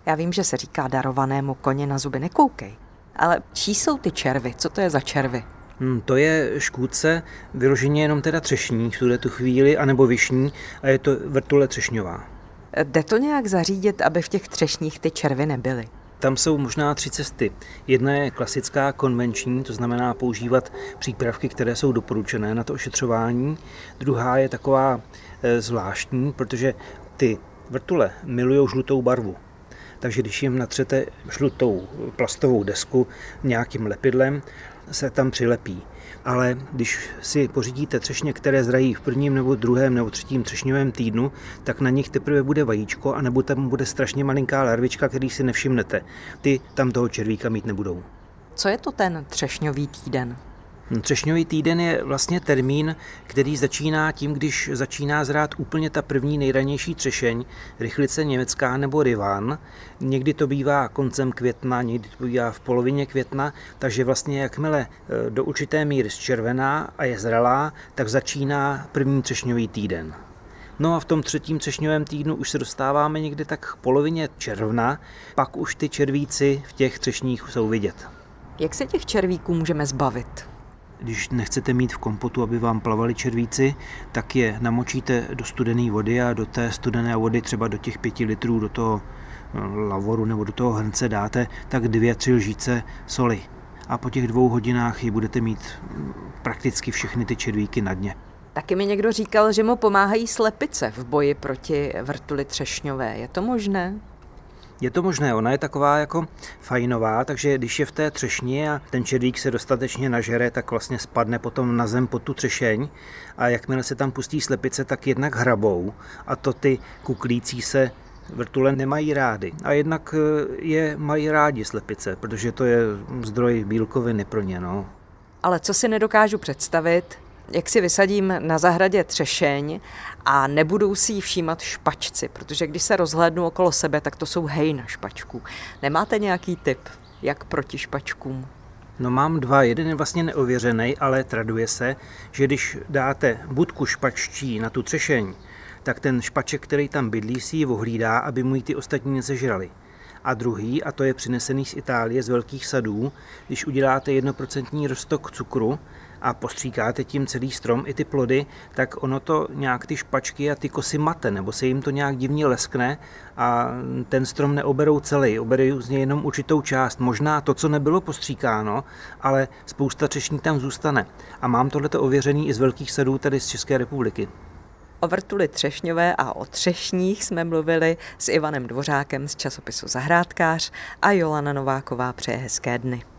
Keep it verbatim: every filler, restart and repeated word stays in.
Já vím, že se říká darovanému koni na zuby nekoukej, ale čí jsou ty červy? Co to je za červy? Hmm, to je škůdce, vyloženě jenom teda třešní v tuhle tu chvíli, anebo višní, a je to vrtule třešňová. Jde to nějak zařídit, aby v těch třešních ty červy nebyly? Tam jsou možná tři cesty. Jedna je klasická, konvenční, to znamená používat přípravky, které jsou doporučené na to ošetřování. Druhá je taková e, zvláštní, protože ty vrtule milují žlutou barvu. Takže když jim natřete žlutou plastovou desku nějakým lepidlem, se tam přilepí. Ale když si pořídíte třešně, které zrají v prvním nebo druhém nebo třetím třešňovém týdnu, tak na nich teprve bude vajíčko a nebo tam bude strašně malinká larvička, který si nevšimnete. Ty tam toho červíka mít nebudou. Co je to ten třešňový týden? Třešňový týden je vlastně termín, který začíná tím, když začíná zrát úplně ta první nejranější třešeň, rychlice německá nebo riván. Někdy to bývá koncem května, někdy to bývá v polovině května, takže vlastně jakmile do určité míry zčervená a je zralá, tak začíná první třešňový týden. No a v tom třetím třešňovém týdnu už se dostáváme někdy tak k polovině června, pak už ty červíci v těch třešních jsou vidět. Jak se těch červíků můžeme zbavit? Když nechcete mít v kompotu, aby vám plavali červíci, tak je namočíte do studené vody a do té studené vody třeba do těch pěti litrů, do toho lavoru nebo do toho hrnce dáte tak dvě, tři lžíce soli. A po těch dvou hodinách ji budete mít prakticky všechny ty červíky na dně. Taky mi někdo říkal, že mu pomáhají slepice v boji proti vrtuli třešňové. Je to možné? Je to možné, ona je taková jako fajnová, takže když je v té třešni a ten červík se dostatečně nažere, tak vlastně spadne potom na zem pod tu třešeň a jakmile se tam pustí slepice, tak jednak hrabou a to ty kuklící se vrtule nemají rády. A jednak je mají rádi slepice, protože to je zdroj bílkoviny pro ně. No. Ale co si nedokážu představit, jak si vysadím na zahradě třešeň a nebudou si ji všímat špačci, protože když se rozhlédnu okolo sebe, tak to jsou hejna špačků. Nemáte nějaký tip, jak proti špačkům? No mám dva, jeden je vlastně neověřený, ale traduje se, že když dáte budku špaččí na tu třešeň, tak ten špaček, který tam bydlí, si ji ohlídá, aby mu ji ty ostatní nesežrali. A druhý, a to je přinesený z Itálie, z velkých sadů, když uděláte jednoprocentní roztok cukru a postříkáte tím celý strom i ty plody, tak ono to nějak ty špačky a ty kosy mate, nebo se jim to nějak divně leskne a ten strom neoberou celý, oberou z něj jenom určitou část. Možná to, co nebylo postříkáno, ale spousta třešní tam zůstane. A mám tohleto ověřený i z velkých sadů tady z České republiky. O vrtuli třešňové a o třešních jsme mluvili s Ivanem Dvořákem z časopisu Zahrádkář a Jolana Nováková přeje hezké dny.